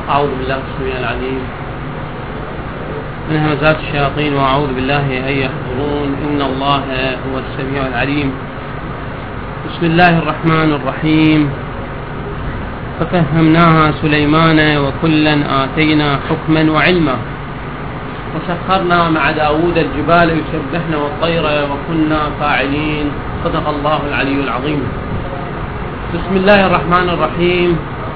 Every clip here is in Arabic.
أعوذ بالله السميع العليم من همزات الشياطين وأعوذ بالله أن يحضرون. إن الله هو السميع العليم. بسم الله الرحمن الرحيم. ففهمناها سليمان وكلا آتينا حكما وعلما وسخرنا مع داود الجبال يسبحن والطير وكنا فاعلين. صدق الله العلي العظيم. بسم الله الرحمن الرحيم.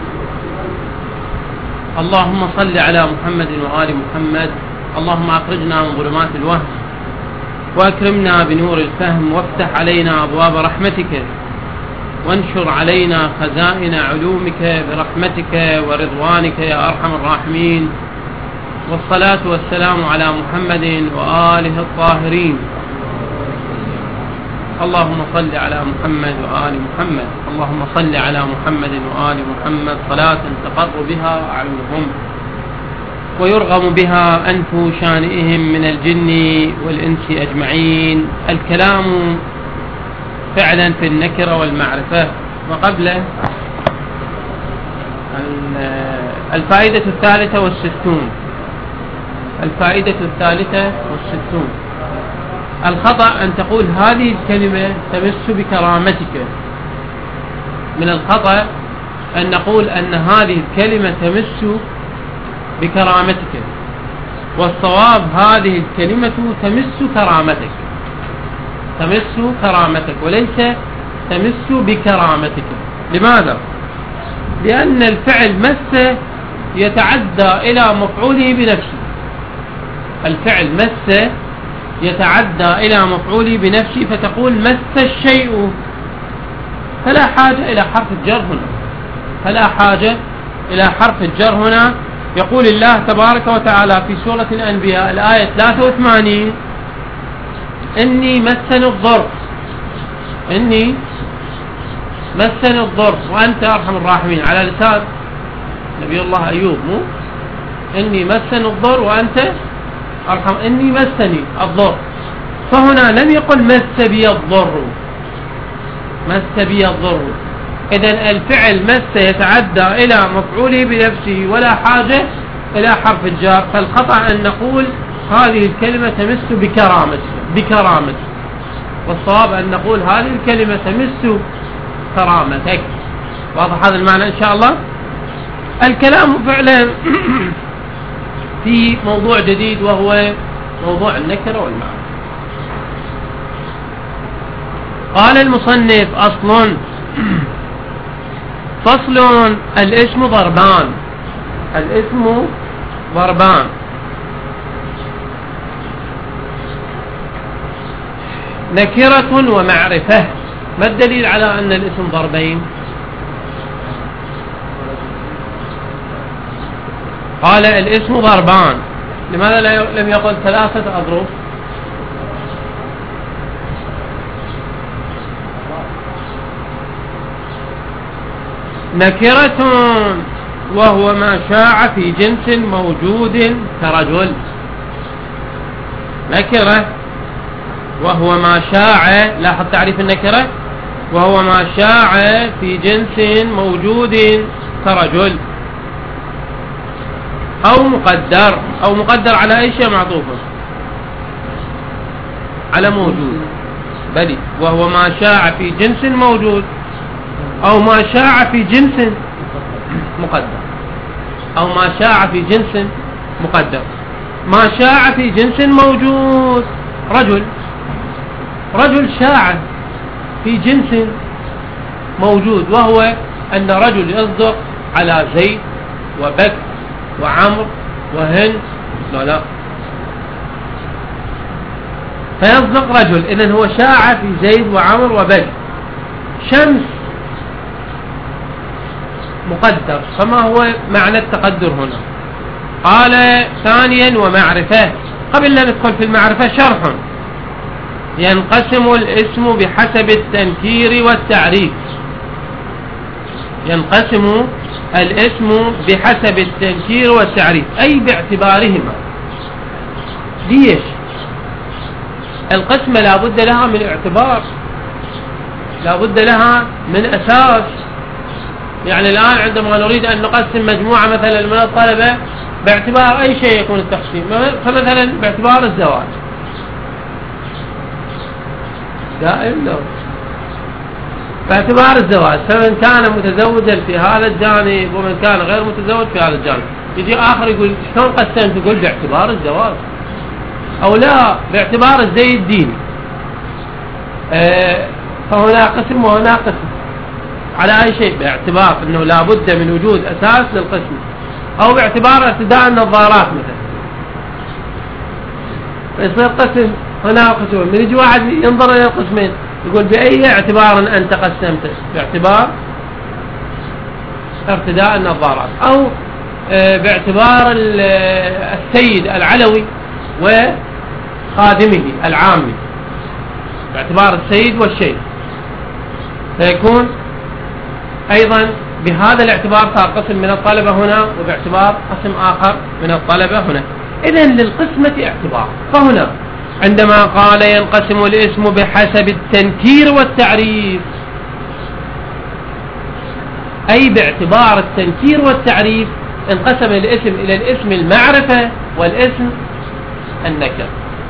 اللهم صل على محمد وآل محمد. اللهم أخرجنا من ظلمات الوهم وأكرمنا بنور الفهم وافتح علينا أبواب رحمتك وانشر علينا خزائن علومك برحمتك ورضوانك يا أرحم الراحمين. والصلاة والسلام على محمد وآله الطاهرين. اللهم صل على محمد وآل محمد. اللهم صل على محمد وآل محمد صلاة تقر بها أعينهم ويرغم بها أنف شانئهم من الجن والإنس أجمعين. الكلام فعلا في النكرة والمعرفة. وقبله الفائدة 63. الفائدة 63. الخطأ أن تقول هذه الكلمة تمس بكرامتك. من الخطأ أن نقول أن هذه الكلمة تمس بكرامتك، والصواب هذه الكلمة تمس كرامتك. تمس كرامتك وليس تمس بكرامتك. لماذا؟ لأن الفعل مس يتعدى إلى مفعوله بنفسه. الفعل مس يتعدى إلى مفعوله بنفسه، فتقول مس الشيء، فلا حاجة إلى حرف الجر هنا. فلا حاجة إلى حرف الجر هنا. يقول الله تبارك وتعالى في سورة الأنبياء الآية 83: إني مسني الضر. إني مسني الضر وأنت أرحم الراحمين، على لسان نبي الله أيوب. مو إني مسني الضر وأنت أرحم. إني مسني الضر، فهنا لم يقل مس بي الضر. مس بي الضر. إذن الفعل مس يتعدى إلى مفعوله بنفسه ولا حاجة إلى حرف الجار. فالخطأ أن نقول هذه الكلمة تمس بكرامتك، والصواب أن نقول هذه الكلمة تمس كرامتك. واضح هذا المعنى إن شاء الله؟ الكلام فعلا في موضوع جديد وهو موضوع النكرة والمعرفة. قال المصنف: أصل. فصل: الاسم ضربان. الاسم ضربان. نكرة ومعرفة. ما الدليل على أن الاسم ضربين؟ قال الاسم ضربان. لماذا لم يقل 3 أضرب؟ نكرة وهو ما شاع في جنس موجود كرجل. نكرة وهو ما شاع، لاحظ تعريف النكرة، وهو ما شاع في جنس موجود كرجل. أو مقدر. أو مقدر على أي شيء معطوفه؟ على موجود. بلي وهو ما شاع في جنس موجود، أو ما شاع في جنس مقدر. أو ما شاع في جنس مقدر. ما شاع في جنس موجود رجل. رجل شاع في جنس موجود، وهو أن رجل يصدق على زيد وبكر وعمر وهند. لا فيصدق رجل. إذن هو شاع في زيد وعمر وبكر. شمس مقدر. فما هو معنى التقدر هنا؟ قال: ثانيا ومعرفة. قبل أن ندخل في المعرفة شرح. ينقسم الاسم بحسب التنكير والتعريف. ينقسم الاسم بحسب التنكير والتعريف، أي باعتبارهما. ليش؟ القسمة لا بد لها من اعتبار، لا بد لها من أساس. يعني الآن عندما نريد أن نقسم مجموعة مثلا من الطلبة باعتبار أي شيء يكون التقسيم، فمثلا باعتبار الزواج دائم لو باعتبار الزواج، فمن كان متزوجا في هذا الجانب ومن كان غير متزوج في هذا الجانب، يجي آخر يقول شلون قسمت؟ يقول باعتبار الزواج، أو لا باعتبار الزي الديني. فهنا قسم وهنا قسم على أي شيء، باعتبار أنه لا بد من وجود أساس للقسم، أو باعتبار ارتداء النظارات مثلا، فيصير قسم هنا قسم. من يجي واحد ينظر إلى القسمين يقول بأي اعتبار أنت قسمت؟ باعتبار ارتداء النظارات، أو باعتبار السيد العلوي وخادمه العامي، باعتبار السيد والشيخ، فيكون أيضا بهذا الاعتبار صار قسم من الطلبة هنا، وباعتبار قسم آخر من الطلبة هنا. إذن للقسمة اعتبار. فهنا عندما قال ينقسم الاسم بحسب التنكير والتعريف، أي باعتبار التنكير والتعريف انقسم الاسم إلى الاسم المعرفة والاسم النكر.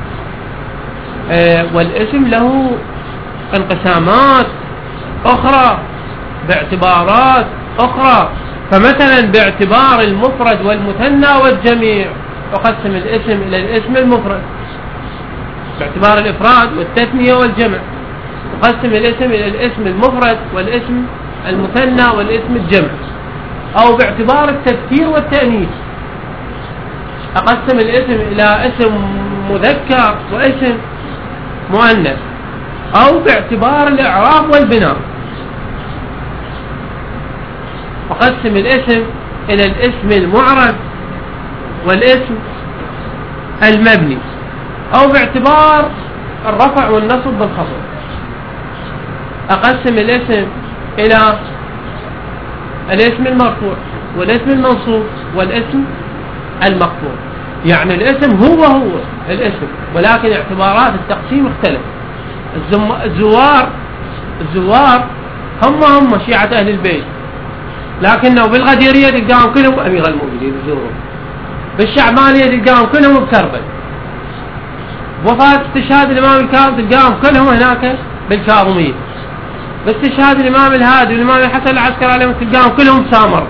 والاسم له انقسامات أخرى باعتبارات أخرى، فمثلا باعتبار المفرد والمثنى والجميع أقسم الاسم إلى الاسم المفرد، باعتبار الإفراد والتثنية والجمع أقسم الاسم إلى الاسم المفرد والاسم المثنى والاسم الجمع، أو باعتبار التذكير والتأنيث أقسم الاسم إلى اسم مذكر واسم مؤنث، أو باعتبار الإعراب والبناء أقسم الاسم إلى الاسم المعرب والاسم المبني، أو باعتبار الرفع والنصب بالخفض أقسم الاسم إلى الاسم المرفوع والاسم المنصوب والاسم المخفوض. يعني الاسم هو الاسم، ولكن اعتبارات التقسيم اختلف. الزوار هم شيعة أهل البيت، لكنه بالغديرية تلقاهم كلهم أمير المؤمنين يزورون، بالشعبانية تلقاهم كلهم بكربل، وفاة استشهاد الإمام الكاظم تلقاهم كلهم هناك بالكاظمية، باستشهاد الإمام الهادي والإمام الحسن العسكري عليهم تلقاهم كلهم سامر،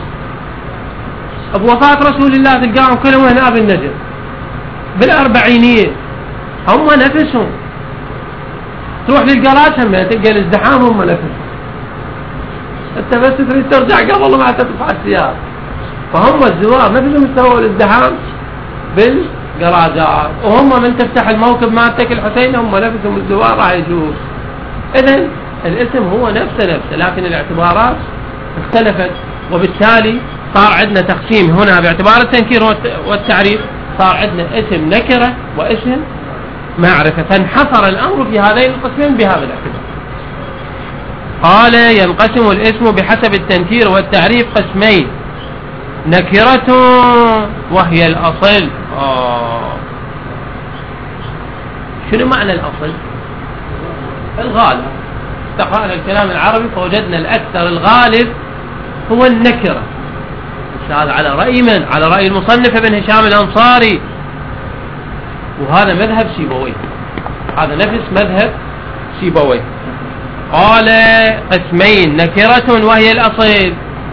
بوفاة رسول الله تلقاهم كلهم هنا بالنجف، بالأربعينية هم نفسهم. تروح للقراش هم تلقى الازدحام هم نفسهم، انت بس تريد ترجع قبل ما تدفع السيارة، فهم الزوار نفسهم سووا الازدحام بالقراجات، وهم من تفتح الموكب مالتك الحسين هم نفسهم الزوار راح يجوز. إذن الاسم هو نفسه لكن الاعتبارات اختلفت، وبالتالي صار عندنا تقسيم هنا باعتبار التنكير والتعريف، صار عندنا اسم نكرة واسم معرفة، فانحصر الأمر في هذين القسمين بهذا الاعتبار. قال ينقسم الاسم بحسب التنكير والتعريف قسمين: نكرة وهي الأصل. شنو معنى الأصل؟ الغالب. استقرأنا الكلام العربي فوجدنا الأكثر الغالب هو النكرة، هذا على رأي من؟ على رأي المصنف ابن هشام الأنصاري، وهذا مذهب سيبويه، هذا نفس مذهب سيبويه. قال قسمين: نكرة وهي الأصل،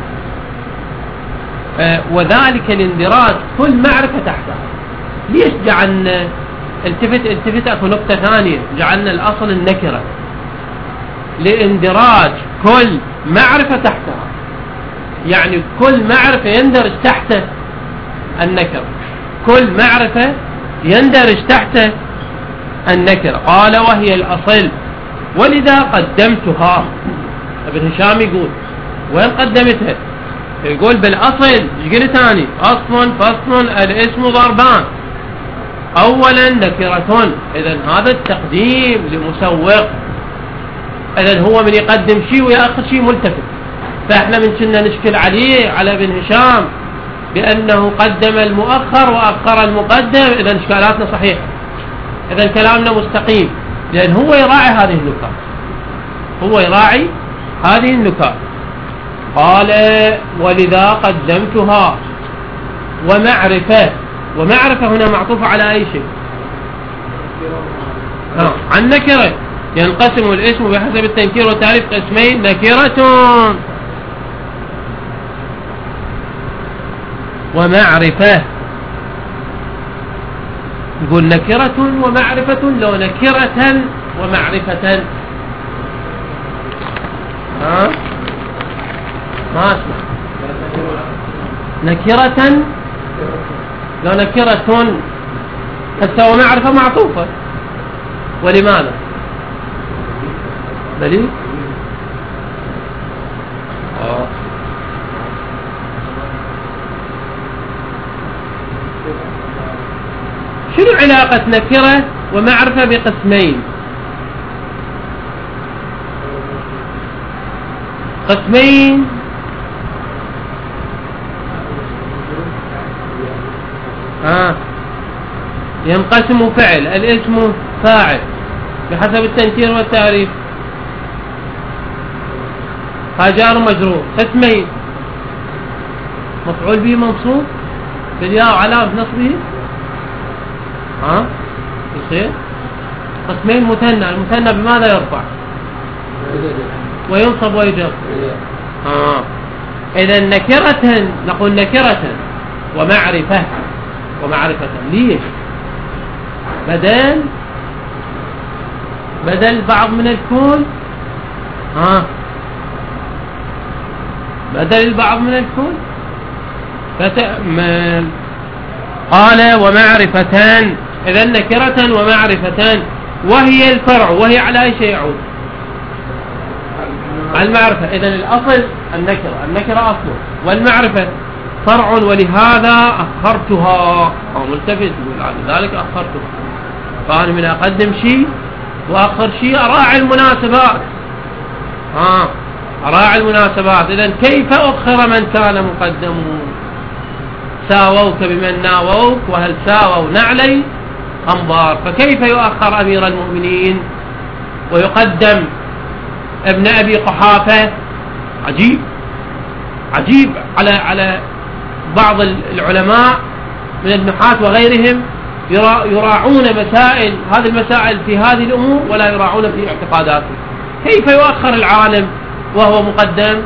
وذلك الاندراج كل معرفة تحتها. ليش جعلنا التفت اكو نقطة ثانية، جعلنا الأصل النكرة لاندراج كل معرفة تحتها، يعني كل معرفة يندرج تحت النكرة، كل معرفة يندرج تحت النكرة. قال وهي الأصل، ولذا قدمتها. ابن هشام يقول وين قدمتها؟ يقول بالأصل. ايش قلت ثاني؟ أصل فصل الاسم ضربان، أولا نكرة. إذن هذا التقديم لمسوق، إذن هو من يقدم شيء ويأخذ شيء ملتفت، فإحنا من كنا نشكل عليه على ابن هشام بأنه قدم المؤخر وأخر المقدم، إذن إشكالاتنا صحيحة، إذن كلامنا مستقيم، لأن هو يراعي هذه النكات، هو يراعي هذه النكات. قال ولذا قدمتها. ومعرفة هنا معطوفة على أي شيء؟ عن نكرة. ينقسم الاسم بحسب التنكير والتعريف قسمين: نكرة ومعرفة. يقول نكرة ومعرفة، لو نكرة ومعرفة ما اسمع. نكرة لو نكرة هسه ومعرفة معطوفة. ولماذا؟ دليل؟ شنو علاقة نكرة ومعرفة بقسمين؟ قسمين ينقسم فعل، الاسم فاعل بحسب التنكير والتعريف، جار مجرور. قسمين: مفعول به منصوب بالياء وعلامة نصبه يصير. قسمين: مثنى، المثنى بماذا يرفع وينصب ويجر؟ إذا نكرة، نقول نكرة ومعرفة. ليش؟ بدل بعض من الكون. بدل البعض من الكون. فتأمل. قال ومعرفة. إذا نكرة ومعرفة، وهي الفرع، وهي على أي شيء يعود؟ المعرفة. إذا الأصل النكرة أصل، والمعرفة فرع، ولهذا أخرتها. أو ملتفت يقول ذلك أخرتها. فأنا من أقدم شيء وأخر شيء أراعي المناسبات. أراعي المناسبات. إذا كيف أخر من كان مقدم؟ ساووك بمن ناووك، وهل ساووا نعلي أنظار. فكيف يؤخر أمير المؤمنين ويقدم ابن أبي قحافة؟ عجيب على بعض العلماء من النحاة وغيرهم يراعون مسائل، هذه المسائل في هذه الأمور، ولا يراعون في اعتقاداتهم. كيف يؤخر العالم وهو مقدم؟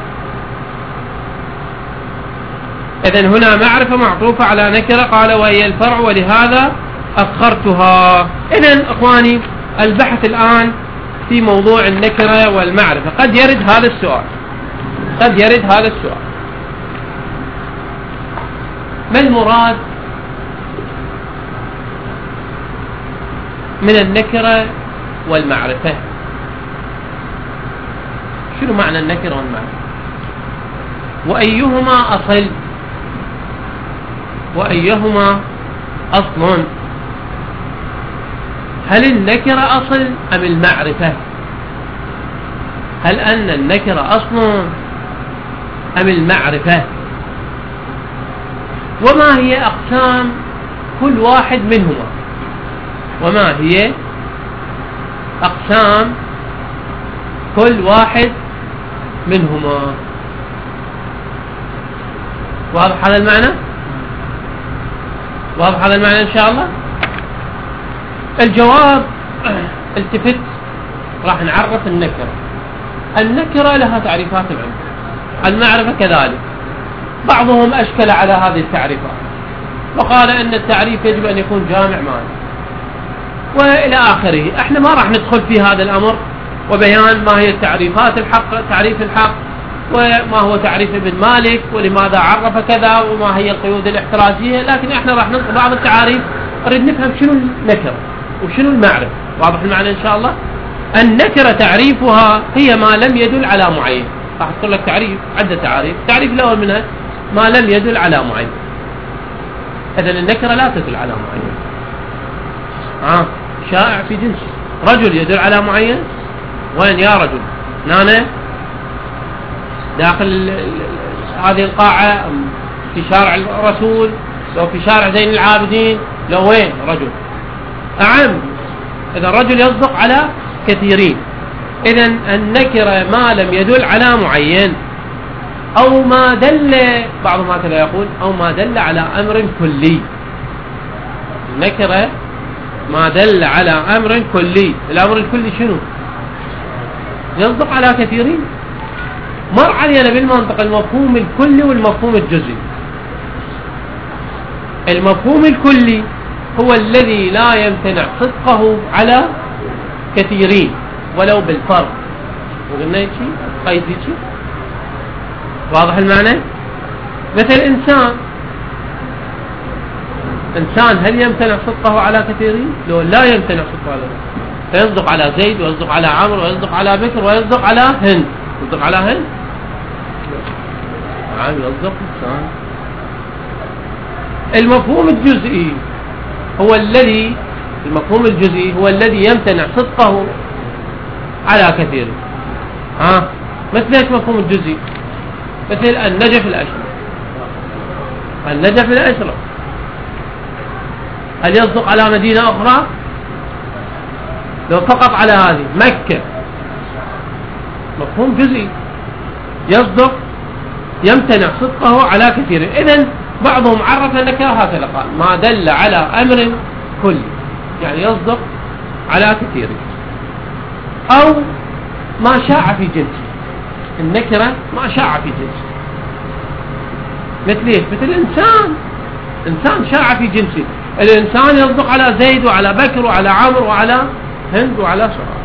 إذن هنا معرفة معطوفة على نكرة. قال وهي الفرع ولهذا أخرتها. إذن أخواني البحث الآن في موضوع النكرة والمعرفة. قد يرد هذا السؤال: ما المراد من النكرة والمعرفة؟ شنو معنى النكرة والمعرفة؟ وأيهما أصل؟ هل النكرة أصل أم المعرفة؟ هل أن النكرة أصل أم المعرفة؟ وما هي أقسام كل واحد منهما؟ وما هي أقسام كل واحد منهما؟ واضح هذا المعنى؟ واضح هذا المعنى إن شاء الله؟ الجواب التفت. راح نعرف النكرة لها تعريفات العلم، المعرفة كذلك. بعضهم أشكل على هذه التعريفات وقال أن التعريف يجب أن يكون جامع معنى وإلى آخره. احنا ما راح ندخل في هذا الأمر وبيان ما هي التعريفات الحق، تعريف الحق، وما هو تعريف ابن مالك، ولماذا عرف كذا، وما هي القيود الاحترازية. لكن احنا راح نذكر بعض التعاريف، نريد نفهم شنو النكرة وشنو المعرفة. واضح المعنى إن شاء الله؟ النكرة تعريفها هي ما لم يدل على معين. راح أذكر لك تعريف، عدة تعاريف. التعريف الأول منها ما لم يدل على معين. إذن النكرة لا تدل على معين. شائع في جنس. رجل يدل على معين. وين يا رجل؟ هنا داخل هذه القاعة، في شارع الرسول، لو في شارع زين العابدين، لو وين رجل أعم. إذا الرجل يصدق على كثيرين. إذن النكرة ما لم يدل على معين. أو ما دل، بعضهم هكذا يقول، أو ما دل على أمر كلي. النكرة ما دل على أمر كلي. الأمر الكلي شنو؟ يصدق على كثيرين. مر علينا بالمنطق المفهوم الكلي والمفهوم الجزئي. المفهوم الكلي هو الذي لا يمتنع صدقه على كثيرين ولو بالفرق. وقلنا شيء قيد شيء واضح المعنى. مثل إنسان هل يمتنع صدقه على كثيرين؟ لو لا يمتنع صدقه على كثيرين، فيصدق على زيد ويصدق على عمرو ويصدق على بكر ويصدق على هند. يصدق على هند؟ نعم يصدق إنسان. المفهوم الجزئي هو الذي يمتنع صدقه على كثير. مثل ايش مفهوم الجزئي؟ مثل النجف الأشرف هل يصدق على مدينة أخرى؟ لو فقط على هذه مكة مفهوم جزئي، يصدق يمتنع صدقه على كثير. إذن بعضهم عرف النكرة هكذا، قال ما دل على أمر كلي، يعني يصدق على كثير، أو ما شاع في جنسه. النكرة ما شاع في جنسه. مثل إنسان شاع في جنسه. الإنسان يصدق على زيد وعلى بكر وعلى عمرو وعلى هند وعلى شراب.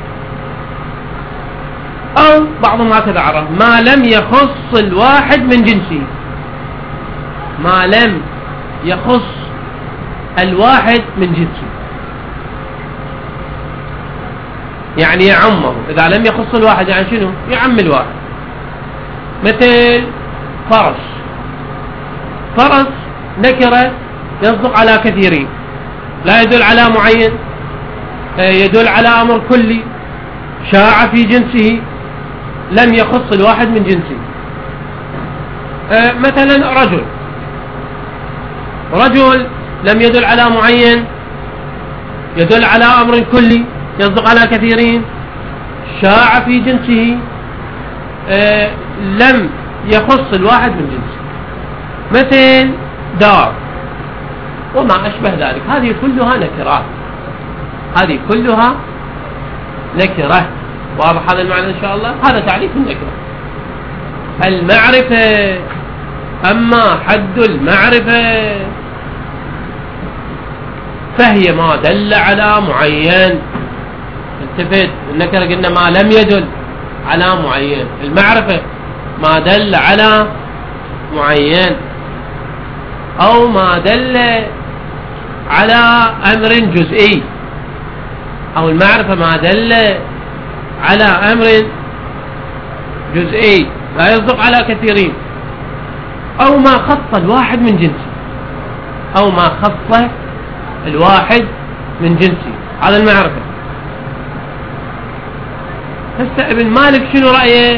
أو بعضهم هكذا عرف ما لم يخص الواحد من جنسه. ما لم يخص الواحد من جنسه يعني يعمه. إذا لم يخص الواحد يعني شنو؟ يعم الواحد. مثل فرس نكرة يصدق على كثيرين، لا يدل على معين، يدل على أمر كلي، شاع في جنسه، لم يخص الواحد من جنسه. مثلا رجل لم يدل على معين، يدل على أمر كلي، يصدق على كثيرين، شاع في جنسه، لم يخص الواحد من جنسه. مثل دار وما أشبه ذلك. هذه كلها نكرة. واضح هذا المعنى إن شاء الله. هذا تعريف النكرة. المعرفة، أما حد المعرفة فهي ما دل على معين. التفت، النكرة قلنا ما لم يدل على معين. المعرفة ما دل على معين، أو ما دل على أمر جزئي. أو المعرفة ما دل على أمر جزئي لا يصدق على كثيرين، أو ما خص الواحد من جنسه. هذا المعرفة. هسه ابن مالك شنو رأيه؟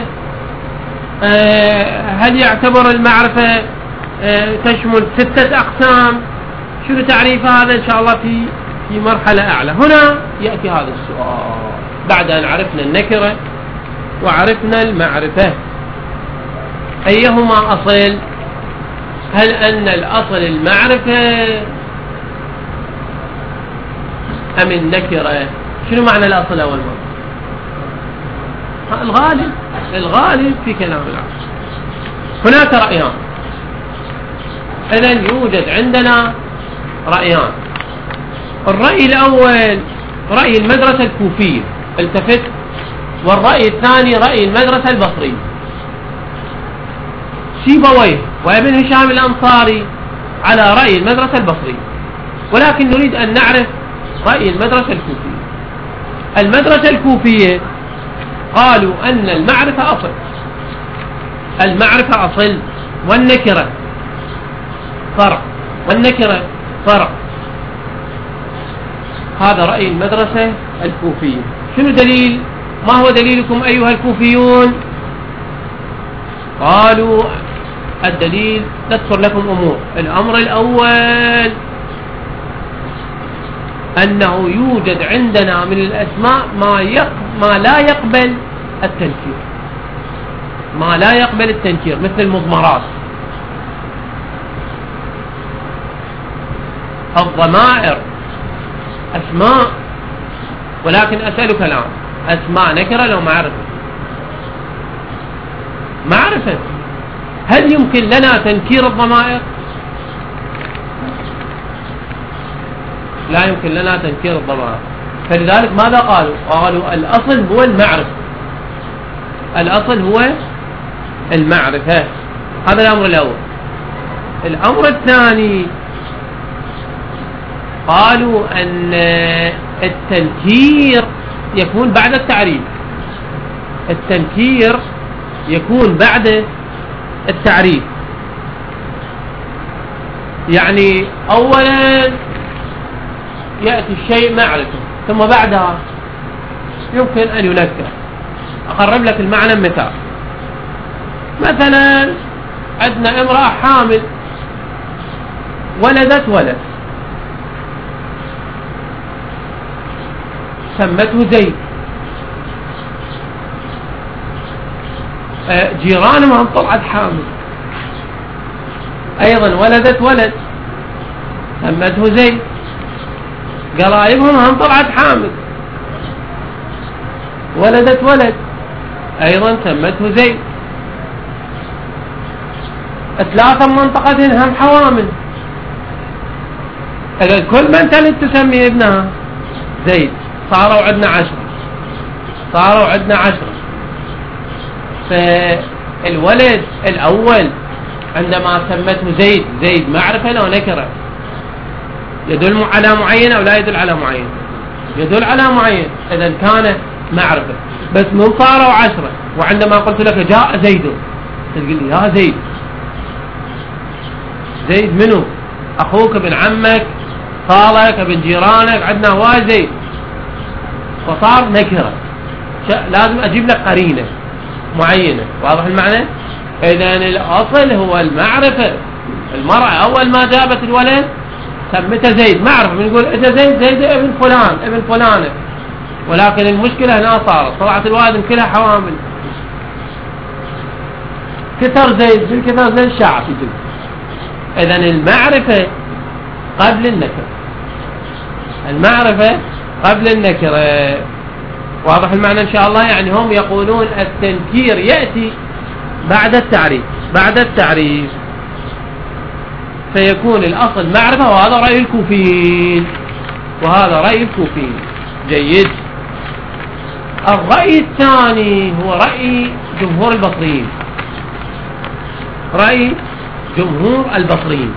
هل يعتبر المعرفة تشمل 6 أقسام؟ شنو تعريف هذا؟ إن شاء الله في مرحلة أعلى. هنا يأتي هذا السؤال بعد أن عرفنا النكرة وعرفنا المعرفة، أيهما أصل؟ هل أن الأصل المعرفة أم النكرة؟ شنو معنى الأصل أول مرة؟ الغالب في كلام العرب. هناك رأيان. إذن يوجد عندنا رأيان. الرأي الأول رأي المدرسة الكوفية، التفت، والرأي الثاني رأي المدرسة البصرية. سيبويه وابن هشام الأنصاري على رأي المدرسة البصرية، ولكن نريد أن نعرف رأي المدرسة الكوفية. المدرسة الكوفية قالوا أن المعرفة أصل والنكرة فرع. هذا رأي المدرسة الكوفية. شنو دليل؟ ما هو دليلكم أيها الكوفيون؟ قالوا الدليل تذكر لكم أمور. الأمر الأول أنه يوجد عندنا من الأسماء ما لا يقبل التنكير. ما لا يقبل التنكير مثل المضمرات. الضمائر أسماء، ولكن أسألك الآن، أسماء نكرة لو معرفة؟ معرفة. هل يمكن لنا تنكير الضمائر؟ لا يمكن لنا تنكير الضمائر. فلذلك ماذا قالوا؟ قالوا الأصل هو المعرفة، الأصل هو المعرفة. هذا الأمر الأول. الأمر الثاني قالوا أن التنكير يكون بعد التعريف. التنكير يكون بعد التعريف، يعني أولا يأتي الشيء معرفة ثم بعدها يمكن أن ينكر. أقرب لك المعنى مثال. مثلا عندنا امرأة حامل ولدت ولد سمته زيد، جيرانهم طلعت حامل أيضا ولدت ولد سمته زيد، قرايبهم هم طلعت حامل ولدت ولد أيضا سمته زيد. ثلاثة منطقة هم حوامل، إذا كل من تلد تسمي ابنها زيد. صاروا عندنا 10، صاروا عندنا 10. فالولد الأول عندما سمته زيد، زيد معرفة لو نكرة؟ يدل على معين أو لا يدل على معين؟ يدل على معين. إذا كان معرفة. بس من صاروا 10 وعندما قلت لك جاء زيد تقول لي يا زيد، زيد منو؟ أخوك، ابن عمك، خالك، ابن جيرانك، عندنا هواي زيد، فصار نكرة. لازم أجيب لك قرينة معينة. واضح المعنى؟ إذا الأصل هو المعرفة. المرأة أول ما جابت الولد سمته زيد، معرفة، بنقول إذا زيد، زيد ابن فلان، ابن فلانة. ولكن المشكلة هنا صارت طلعت الوالد كلها حوامل، كثر زيد بالكثر زي الشعب. إذا المعرفة قبل النكرة، المعرفة قبل النكرة. واضح المعنى إن شاء الله؟ يعني هم يقولون التنكير يأتي بعد التعريف، بعد التعريف، فيكون الأصل معرفة. وهذا رأي الكوفيين، وهذا رأي الكوفيين. جيد. الرأي الثاني هو رأي جمهور البصريين، رأي جمهور البصريين.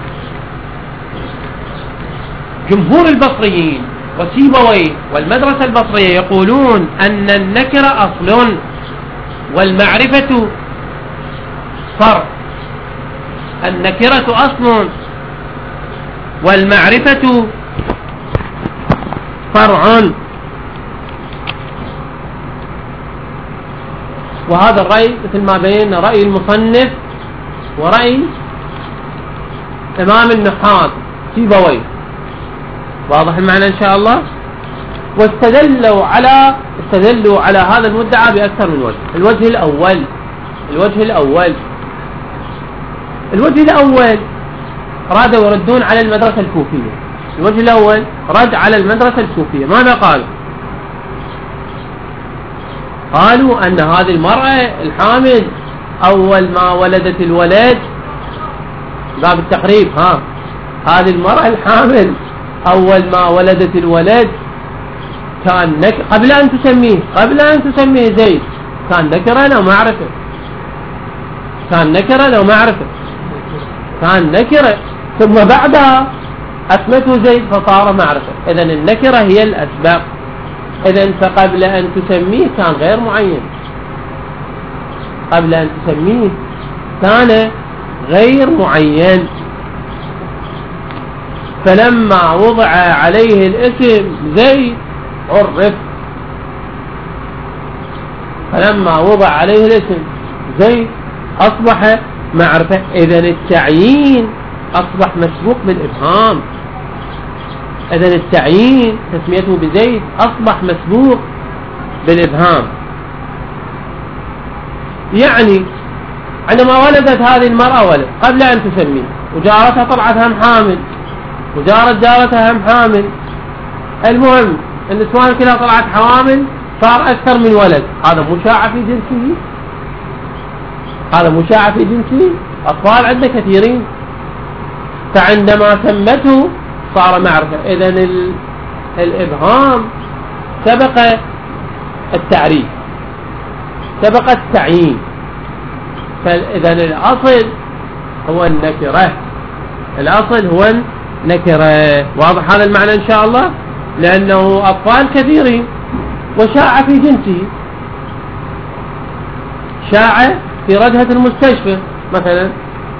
جمهور البصريين وسيبويه والمدرسة البصرية يقولون أن النكرة أصل والمعرفة فرع. النكرة أصل والمعرفة فرع. وهذا الرأي مثل ما بين رأي المصنف ورأي إمام النحاة سيبويه. واضح المعنى إن شاء الله؟ واستدلوا على هذا المدعى بأكثر من وجه. الوجه الأول رادوا يردون على المدرسة الكوفية. الوجه الأول رد على المدرسة الكوفية. ماذا قالوا؟ قالوا أن هذه المرأة الحامل أول ما ولدت الولد، باب التقريب، هذه المرأة الحامل أول ما ولدت الولد كان قبل أن تسميه زيد كان نكرة لو معرفة؟ كان نكرة لو معرفة؟ كان نكرة، ثم بعدها أسمته زيد فصار معرفة. إذن النكرة هي الأسباب. إذن فقبل أن تسميه كان غير معين، قبل أن تسميه كان غير معين. فلما وضع عليه الاسم زيد عرف، فلما وضع عليه الاسم زيد أصبح معرفة. إذن التعيين أصبح مسبوق بالإبهام. إذن التعيين تسميته بزيد أصبح مسبوق بالإبهام. يعني عندما ولدت هذه المرأة ولد قبل أن تسميه، وجارتها طلعت هم حامل، جارتها هم حامل، المهم النسوان كلها طلعت حوامل، صار أكثر من ولد، هذا مشاع في جنسه، هذا مشاع في جنسه. أطفال عندنا كثيرين، فعندما سمته صار معرفة. إذن الإبهام سبق التعريف، سبق التعيين، فإذن الأصل هو النكرة، الأصل هو النكرة. واضح هذا المعنى إن شاء الله؟ لأنه أطفال كثيرين وشاع في جنسه، شاع في ردهة المستشفى مثلا.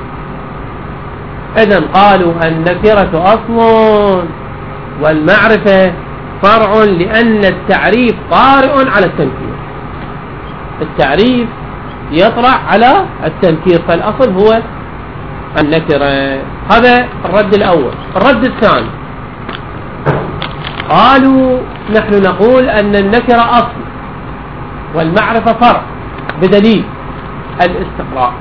إذن قالوا النكرة أصل والمعرفة فرع، لأن التعريف طارئ على التنكير، التعريف يطرح على التنكير، فالأصل هو النكرة. هذا الرد الأول. الرد الثاني، قالوا نحن نقول أن النكرة أصل والمعرفة فرع، بدليل الاستقراء.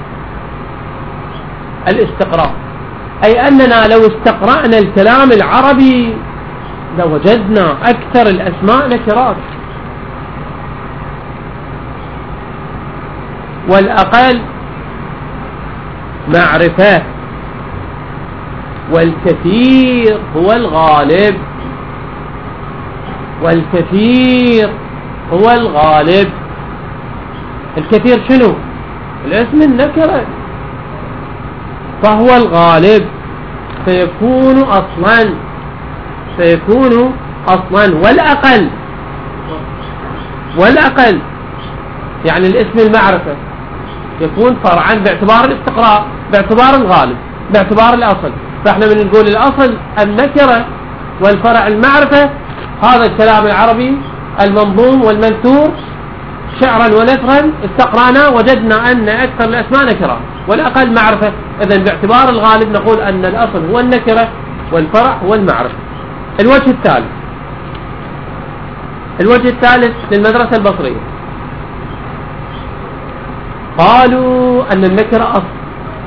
الاستقراء أي أننا لو استقرأنا الكلام العربي لوجدنا أكثر الأسماء نكرات، والأقل معرفة، والكثير هو الغالب، والكثير هو الغالب. الكثير شنو؟ الاسم النكرة، فهو الغالب، فيكون أصلا، فيكون أصلا. والأقل يعني الاسم المعرفة يكون فرعا باعتبار الاستقراء، باعتبار الغالب، باعتبار الأصل. فاحنا من نقول الأصل النكرة والفرع المعرفة، هذا الكلام العربي المنظوم والمنثور شعرا ونثرا استقرانا وجدنا أن أكثر الأسماء نكرة والأقل معرفة. إذن باعتبار الغالب نقول أن الأصل هو النكرة والفرع هو المعرفة. الوجه الثالث للمدرسة البصرية، قالوا أن النكرة أصل،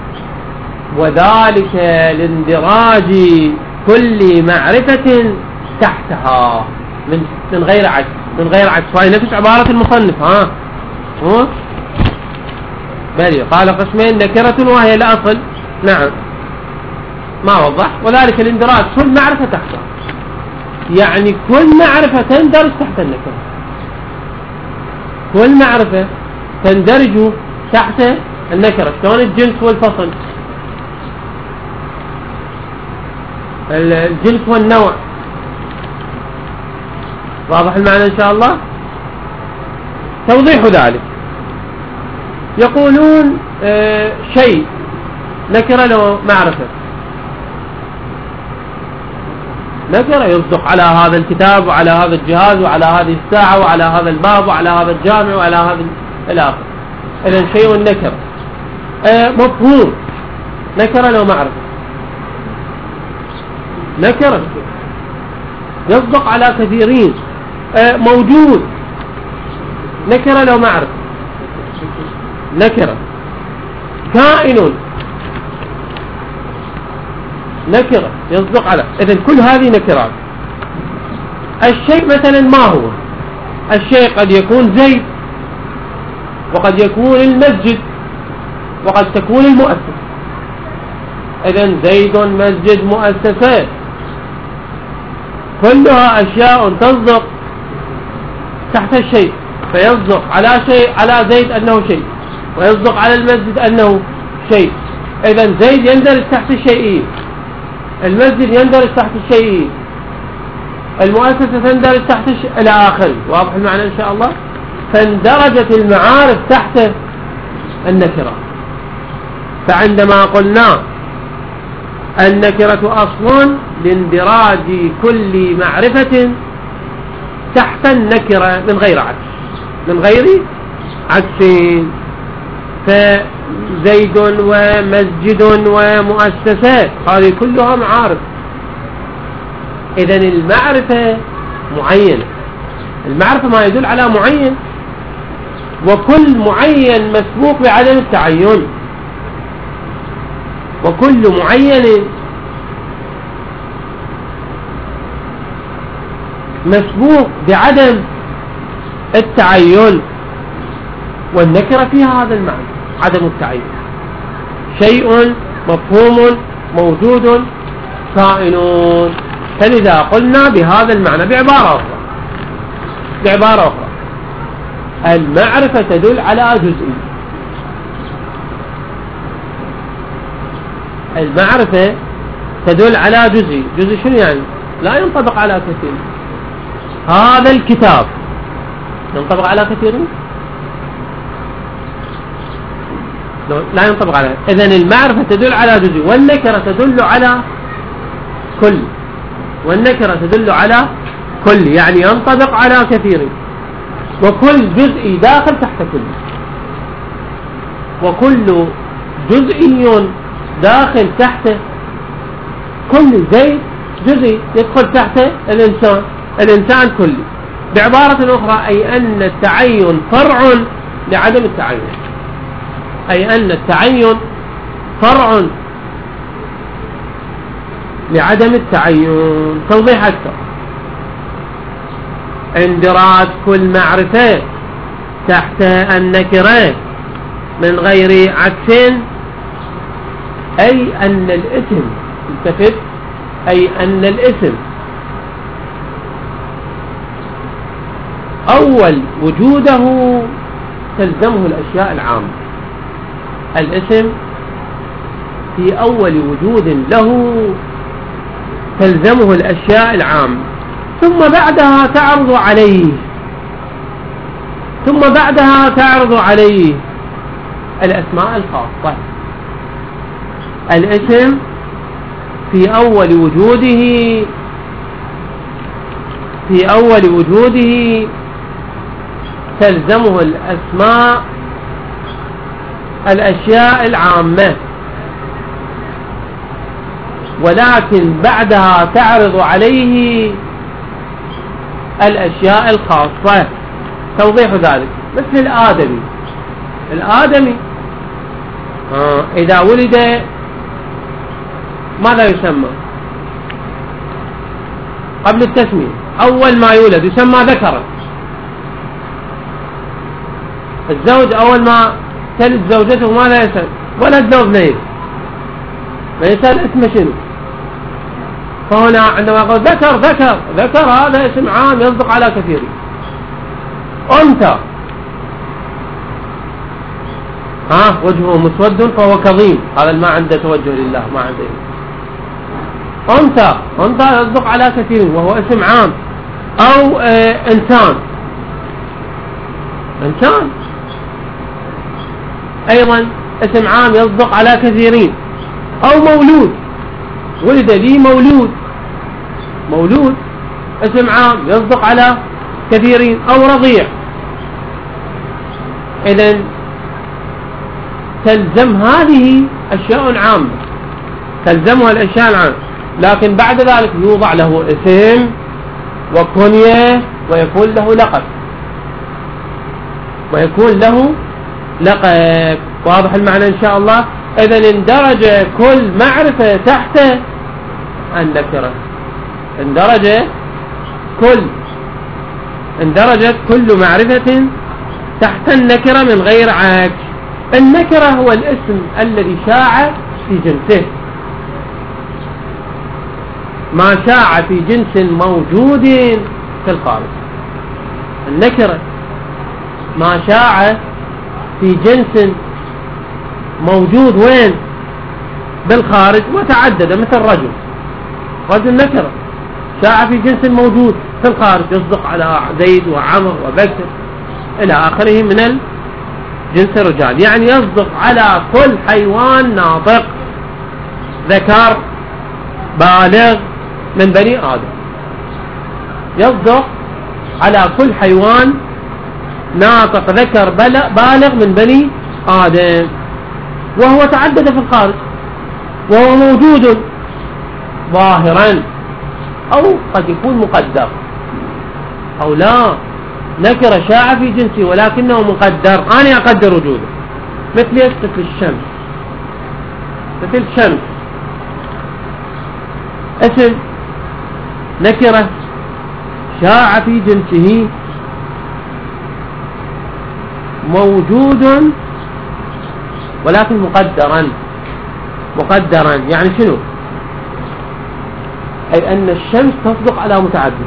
وذلك لاندراج كل معرفة تحتها من غير عكس، من غير عكس. وهي نفس عبارة المصنف. بلي قال قسمين، نكرة وهي الأصل، نعم ما وضح، وذلك الاندراج كل معرفة تحتها، يعني كل معرفة تندرج تحت النكرة، كل معرفة تندرج تحت النكرة. شلون الجنس والفصل، الجنس والنوع، واضح المعنى إن شاء الله؟ توضيح ذلك، يقولون شيء نكرة له معرفة، نكرة يصدق على هذا الكتاب وعلى هذا الجهاز وعلى هذه الساعة وعلى هذا الباب وعلى هذا الجامع وعلى هذا الآخر. إذن شيء نكرة. مفهوم، نكرة له معرفة، نكرة يصدق على كثيرين. موجود، نكرة له معرفة، نكرة. كائن، نكرة يصدق على. إذن كل هذه نكرات. الشيء مثلا ما هو؟ الشيء قد يكون زيد، وقد يكون المسجد، وقد تكون المؤسسة. إذن زيد، مسجد، مؤسسات، كلها أشياء تصدق تحت الشيء، فيصدق على شيء، على زيد أنه شيء، ويصدق على المسجد أنه شيء. إذن زيد يندرج تحت الشيئين، المسجد يندرج تحت الشيئين، المؤسسة تندرج تحت إلى آخره. واضح المعنى إن شاء الله؟ فاندرجت المعارف تحت النكرة. فعندما قلنا النكرة أصل لاندراج كل معرفة تحت النكرة من غير عكس، من غير عكس. فزيد ومسجد ومؤسسات هذه كلها معارف. إذن المعرفة معينة، المعرفة ما يدل على معين، وكل معين مسبوق بعدم التعين. وكل معين مسبوق بعدم التعين، والنكرة فيها هذا المعنى عدم التعين، شيء مفهوم موجود كائن. فلذا قلنا بهذا المعنى بعبارة أخرى المعرفة تدل على جزئي. المعرفة تدل على جزئي. جزئي شنو يعني؟ لا ينطبق على كثير. هذا الكتاب ينطبق على كثير؟ لا ينطبق على. إذن المعرفة تدل على جزئي، والنكرة تدل على كل، والنكرة تدل على كل، يعني ينطبق على كثير، وكل جزئي داخل تحت كل، وكل جزئي داخل تحت كل. زي جزئي يدخل تحت الإنسان كلي. بعبارة أخرى أي أن التعين فرع لعدم التعين، أي أن التعين فرع لعدم التعين. توضيح أكثر: اندراج كل معرفة تحت النكرة من غير عكس، أي أن الاسم، التفت، أي أن الاسم أول وجوده تلزمه الأشياء العامة. الاسم في أول وجود له تلزمه الأشياء العامة، ثم بعدها تعرض عليه الأسماء الخاصة. الاسم في أول وجوده تلزمه الأشياء العامة، ولكن بعدها تعرض عليه الأشياء الخاصة. توضيح ذلك: مثل الآدمي إذا ولد ماذا يسمى قبل التسمية؟ أول ما يولد يسمى ذكرا. الزوج أول ما تلد زوجته ماذا يسمى؟ ولد زوج نيل، ما يسأل اسمه شنو. فهنا عندما يقول ذكر هذا اسم عام يصدق على كثير. أنثى وجهه مسود فهو كظيم، هذا ما عنده توجه لله، ما عنده. أنثى يصدق على كثير وهو اسم عام. أو إنسان أيضا اسم عام يصدق على كثيرين. أو مولود، ولد لي مولود اسم عام يصدق على كثيرين. أو رضيع. إذن تلزم هذه أشياء عامة، تلزمها الأشياء العامة، لكن بعد ذلك يوضع له اسم وكنية ويكون له لقب. واضح المعنى إن شاء الله؟ إذن اندرج كل معرفة تحت النكرة، اندرجت كل معرفة تحت النكرة من غير عكس. النكرة هو الاسم الذي شاع في جنسه، ما شاع في جنس موجود في الخارج. النكرة ما شاع في جنس موجود وين؟ بالخارج، وتعدد. مثل رجل نكرة شاع في جنس موجود في الخارج، يصدق على زيد وعمر وبكر إلى آخره من الجنس الرجال، يعني يصدق على كل حيوان ناطق ذكر بالغ من بني آدم. يصدق على كل حيوان ناطق ذكر بالغ من بني آدم، وهو تعدد في الخارج، وهو موجود ظاهرا، أو قد يكون مقدر، أو لا نكرة شاع في جنسي ولكنه مقدر، أنا أقدر وجوده. مثل الشمس، مثل شمس اسم نكرة شاع في جنسه موجود ولكن مقدرا يعني شنو؟ أي أن الشمس تصدق على متعدد،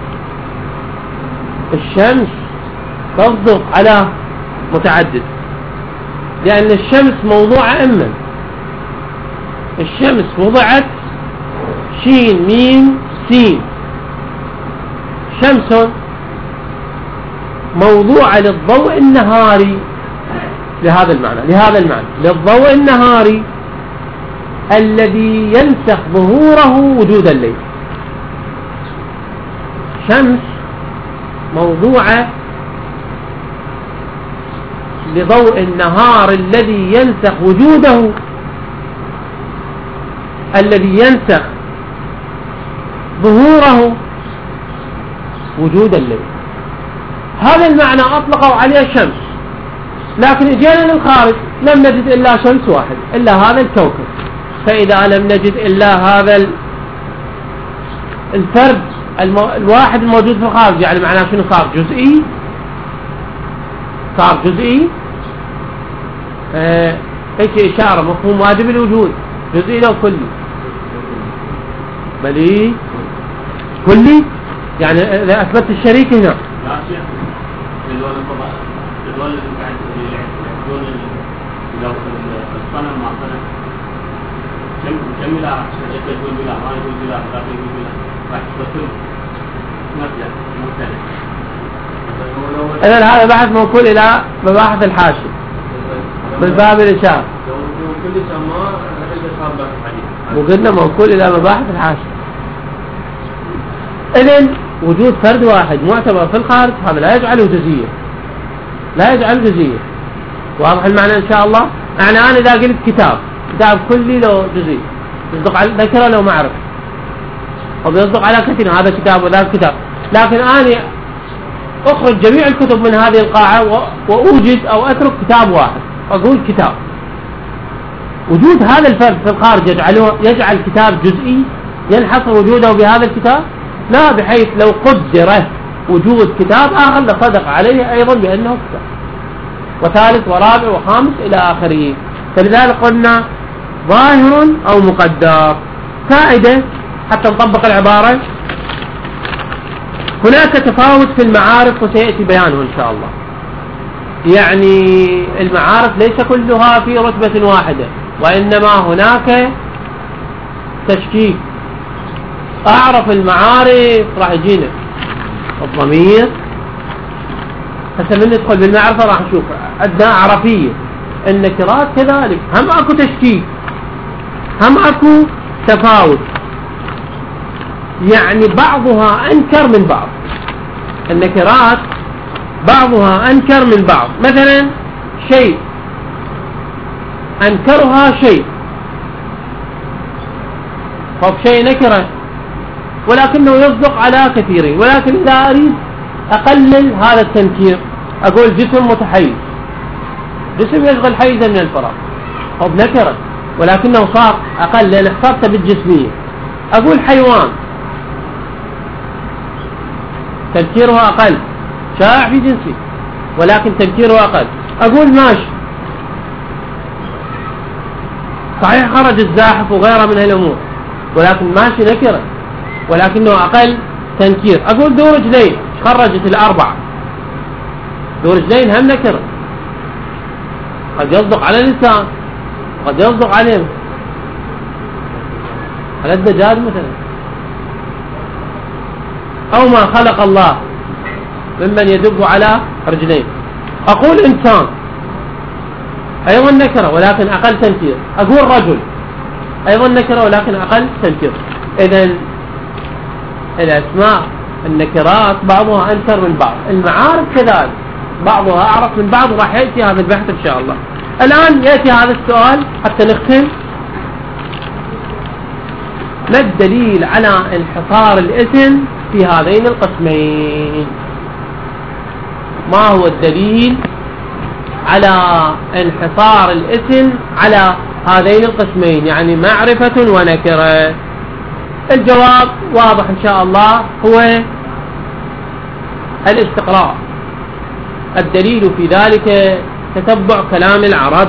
الشمس تصدق على متعدد، لأن الشمس موضوعة أما الشمس وضعت شين ميم سين، شمس موضوعة للضوء النهاري، لهذا المعنى للضوء النهاري الذي ينسخ ظهوره وجود الليل. شمس موضوعة لضوء النهار الذي ينسخ وجوده، الذي ينسخ ظهوره وجود الليل. هذا المعنى أطلقوا عليه شمس، لكن اجينا للخارج لم نجد إلا شمس واحد، إلا هذا الكوكب. فإذا لم نجد إلا هذا الفرد الواحد الموجود في الخارج، يعني معناه شنو؟ صار جزئي. ايش إشارة مفهوم واجب الوجود، جزئي لو كلي؟ بلي كلي، يعني إذا أثبت الشريك هنا إذن هذا بحث موكول إلى مباحث الحاشي بالباب الإشارة، وقلنا موكول إلى مباحث الحاشي. إذن وجود فرد واحد معتبر في الخارج هذا لا يجعله جزئية، واضح المعنى إن شاء الله. يعني أنا إذا قلت كتاب كلي لو جزئي يصدق على ذكره لو معرفة، أو يصدق على كثير هذا كتاب وذاك كتاب، لكن أنا أخرج جميع الكتب من هذه القاعة وأوجد أو أترك كتاب واحد أقول كتاب. وجود هذا الفرد في الخارج يجعل كتاب جزئي ينحصر وجوده بهذا الكتاب؟ لا، بحيث لو قدر وجود كتاب آخر لصدق عليه أيضا بأنه كتاب، وثالث ورابع وخامس إلى آخره. فلذلك قلنا ظاهر أو مقدر. فائدة حتى نطبق العبارة، هناك تفاوت في المعارف وسيأتي بيانه إن شاء الله. يعني المعارف ليس كلها في رتبة واحدة، وإنما هناك تشكيك. أعرف المعارف راح يجينا الضمير، هسه من ندخل بالمعرفة راح نشوف عندنا عرفية، النكرات كذلك هم أكو تشكيك، هم أكو تفاوت، يعني بعضها أنكر من بعض. النكرات بعضها أنكر من بعض، مثلا شيء أنكرها شيء، شيء نكرة ولكنه يصدق على كثيرين، ولكن إذا أريد أقلل هذا التنكير أقول جسم متحيز، جسم يشغل حيزا من الفراغ، نكرة ولكنه صار أقل لأن احترت بالجسمية. أقول حيوان تنكيره أقل، شائع في جنسه ولكن تنكيره أقل. أقول ماشي، صحيح خرج الزاحف وغيره من هالأمور، ولكن ماشي نكرة ولكنه أقل تنكير. أقول ذو رجلين، خرجت الأربعة، ذو رجلين هم نكرة، قد يصدق على الإنسان قد يصدق عليه، على الدجاج مثلا، أو ما خلق الله ممن يدب على رجلين. أقول إنسان أيضا نكرة ولكن أقل تنكير. أقول رجل أيضا نكرة ولكن أقل تنكير. إذن الأسماء النكرات بعضها أنكر من بعض، المعارف كذلك بعضها أعرف من بعض، وراح يأتي هذا البحث إن شاء الله. الآن يأتي هذا السؤال حتى نختم، ما الدليل على انحصار الاسم في هذين القسمين؟ ما هو الدليل على انحصار الاسم على هذين القسمين، يعني معرفة ونكرة؟ الجواب واضح إن شاء الله، هو الاستقراء. الدليل في ذلك تتبع كلام العرب.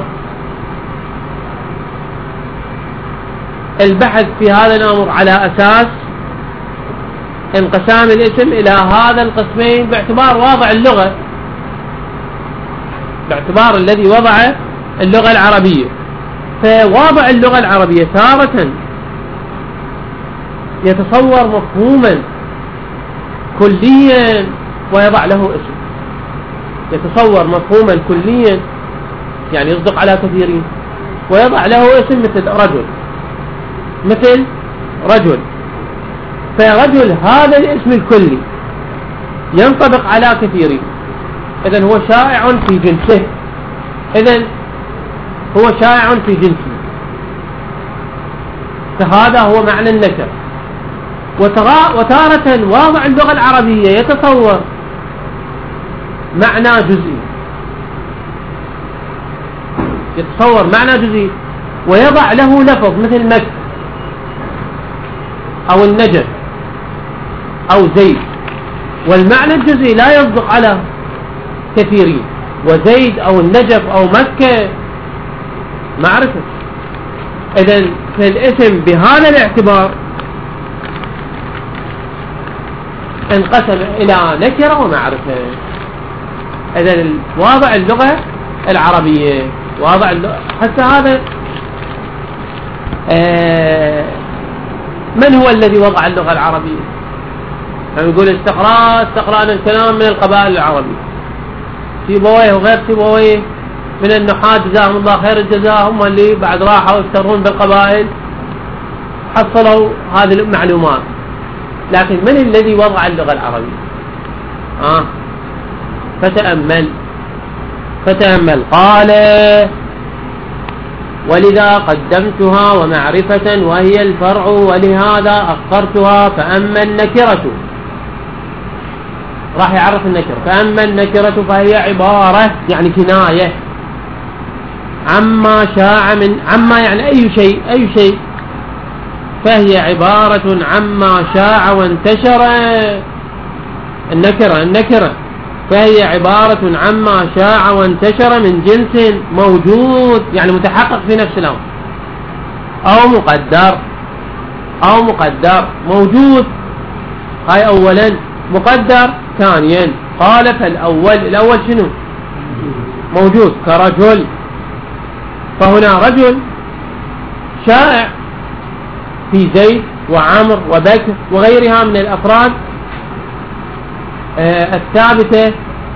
البحث في هذا الأمر على أساس انقسام الاسم إلى هذا القسمين باعتبار واضع اللغة، باعتبار الذي وضع اللغة العربية. فواضع اللغة العربية تارة يتصور مفهوما كليا ويضع له اسم، يتصور مفهوما كليا يعني يصدق على كثيرين ويضع له اسم مثل رجل، مثل رجل. فرجل هذا الاسم الكلي ينطبق على كثيرين، إذن هو شائع في جنسه، إذن هو شائع في جنسه، فهذا هو معنى النكر. وتارة واضع اللغة العربية يتصور معنى جزئي، يتصور معنى جزئي ويضع له لفظ مثل مكة أو النجف أو زيد، والمعنى الجزئي لا يصدق على كثيرين، وزيد أو النجف أو مكة معرفة. إذن فالاسم بهذا الاعتبار انقسم إلى نكرة ومعرفة. إذن واضع اللغة العربية، واضع اللغة حتى هذا من هو الذي وضع اللغة العربية؟ يعني يقول استقراء الكلام من القبائل العربية، سيبويه وغير سيبويه من النحاة جزاهم الله خير الجزاء، هم اللي بعد راحوا يفترون بالقبائل حصلوا هذه المعلومات. لكن من الذي وضع اللغة العربية؟ فتأمل. قال: ولذا قدمتها ومعرفة وهي الفرع، ولهذا أخرتها. فأما النكرة، راح يعرف النكرة. فأما النكرة فهي عبارة يعني كناية عما شاع من، عما يعني أي شيء، فهي عبارة عما شاع وانتشر. النكرة فهي عبارة عما شاع وانتشر من جنس موجود، يعني متحقق في نفس الأمر، أو مقدر موجود. هاي أولا، مقدر ثانيا. قال: فالأول شنو؟ موجود كرجل. فهنا رجل شائع في زيد وعمر وبكر وغيرها من الأفراد الثابتة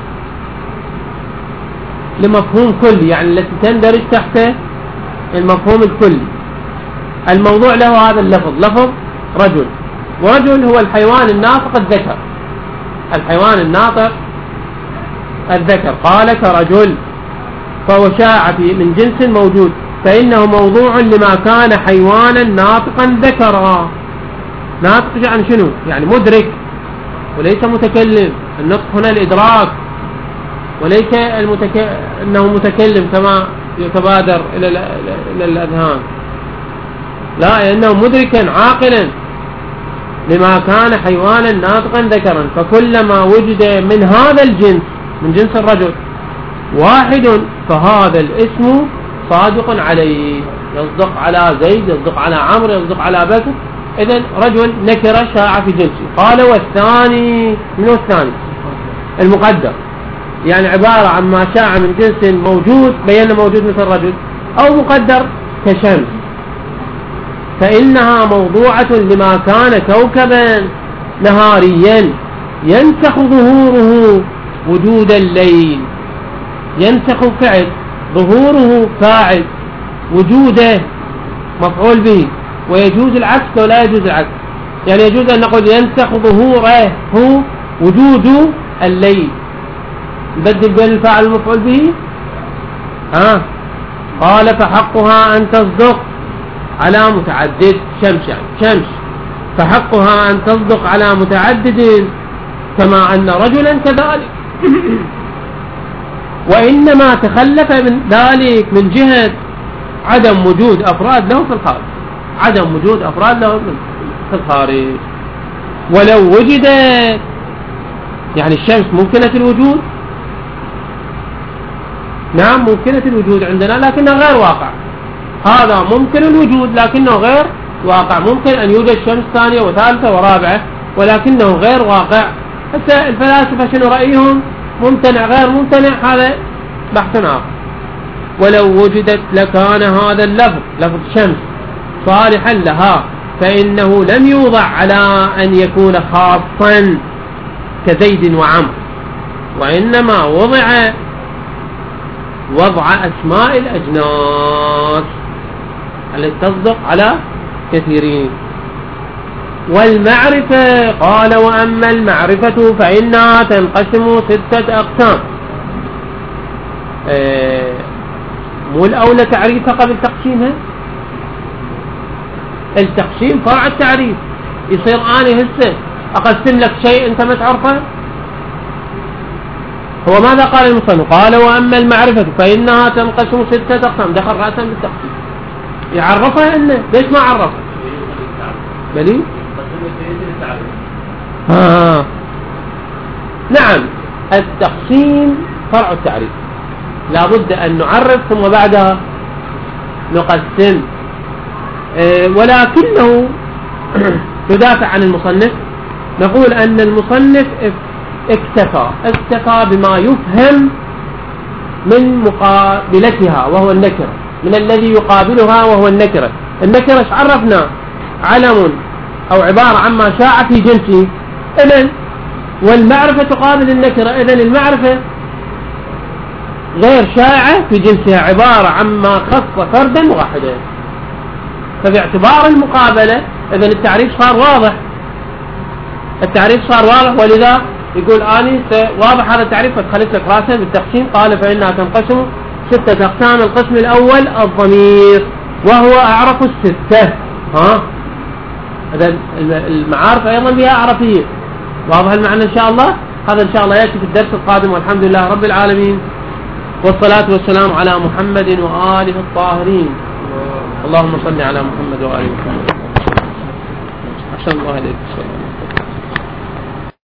لمفهوم كلي، يعني التي تندرج تحت المفهوم الكلي. الموضوع له هذا اللفظ، لفظ رجل. ورجل هو الحيوان الناطق الذكر، الحيوان الناطق الذكر. قال: كرجل، فهو شاع من جنس موجود، فإنه موضوع لما كان حيوانا ناطقا ذكرا. ناطق يعني شنو؟ يعني مدرك وليس متكلم. النطق هنا الإدراك، وليس أنه متكلم كما يتبادر إلى الأذهان، لا، إنه مدركا عاقلا لما كان حيوانا ناطقا ذكرا. فكلما وجد من هذا الجنس، من جنس الرجل، واحد فهذا الاسم صادق عليه، يصدق على زيد، يصدق على عمرو، يصدق على بكر. إذن رجل نكرة شاع في جنسه. قال: والثاني، منه الثاني؟ المقدر، يعني عبارة عن ما شاع من جنس موجود، بينا موجود مثل الرجل، أو مقدر كشمس، فإنها موضوعة لما كان كوكبا نهاريا ينسخ ظهوره وجود الليل. ينسخ فعل، ظهوره فاعل، وجوده مفعول به. ويجوز العكس ولا يجوز العكس، يعني يجوز أن نقول ينسخ ظهوره هو وجود الليل، نبدل بين الفاعل المفعول به. قال: فحقها أن تصدق على متعدد. شمس يعني شمس، فحقها أن تصدق على متعدد، كما أن رجلا كذلك. وإنما تخلف من ذلك من جهة عدم وجود أفراد له في الخارج، عدم وجود أفراد له في الخارج. ولو وجدت، يعني الشمس ممكنة الوجود، نعم ممكنة الوجود عندنا لكنها غير واقع. هذا ممكن الوجود لكنه غير واقع. ممكن أن يوجد شمس ثانية وثالثة ورابعة ولكنه غير واقع. هسه الفلاسفة شنو رأيهم؟ ممتنع غير ممتنع، هذا بحث آخر. ولو وجدت لكان هذا اللفظ، لفظ شمس، صالحا لها، فإنه لم يوضع على أن يكون خاصا كزيد وعمر، وإنما وضع أسماء الأجناس التي تصدق على كثيرين. والمعرفة قال وأما المعرفة فإنها تنقسم 6 أقسام. مو الأولى تعريفها قبل تقسيمها؟ التقسيم فرع التعريف. يصير أنا هسه أقسم لك شيء أنت ما تعرفه. هو ماذا قال المصنف؟ قال وأما المعرفة فإنها تنقسم 6 أقسام. دخل رأسا بالتقسيم، يعرفها إنه ليش ما عرفها؟ بلي نعم، التقسيم فرع التعريف، لابد أن نعرف ثم بعدها نقسم. ولكنه ندافع عن المصنف، نقول أن المصنف اكتفى بما يفهم من مقابلتها وهو النكرة، من الذي يقابلها وهو النكرة. النكرة ايش عرفنا؟ علم أو عبارة عما شاع في جنسه. إذن والمعرفة تقابل النكرة، إذن المعرفة غير شائعة في جنسها، عبارة عما خص فردا واحدا. فباعتبار المقابلة إذن التعريف صار واضح، التعريف صار واضح. ولذا يقول آني واضح هذا التعريف فتخلص لك راسا بالتقسيم. قال فإنها تنقسم 6 أقسام. القسم الأول الضمير وهو أعرف ال6. إذن المعارف أيضا بها أعرفية. واضح المعنى إن شاء الله؟ هذا إن شاء الله يأتي في الدرس القادم، والحمد لله رب العالمين، والصلاة والسلام على محمد وآله الطاهرين. اللهم صل على محمد وآله محمد. أحسن الله إليك.